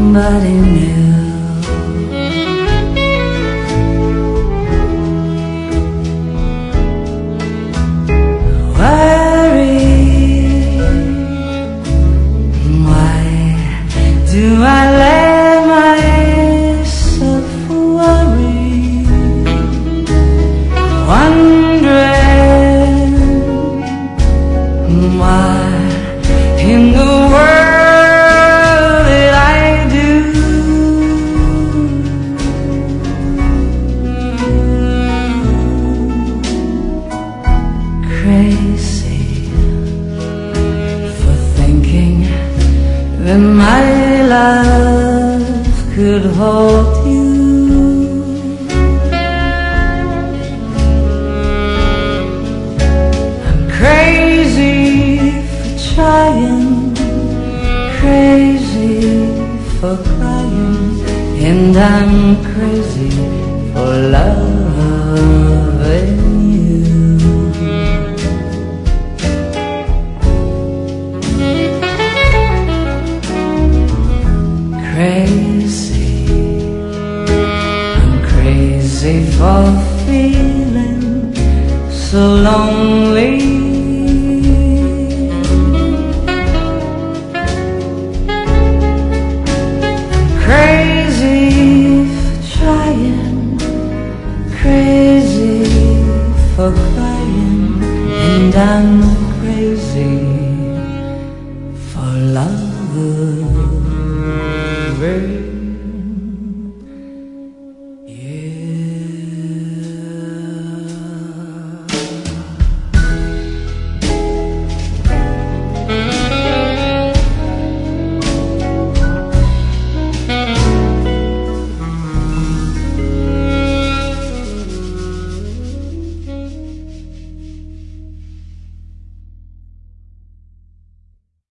somebody new. Do I let myself worry, wondering what in the world did I do? Crazy for thinking that my love could hold you. I'm crazy for trying, crazy for crying, and I'm crazy for loving you. Crazy, I'm crazy for feeling so lonely. I'm crazy for trying, crazy for crying, and I'm crazy for love.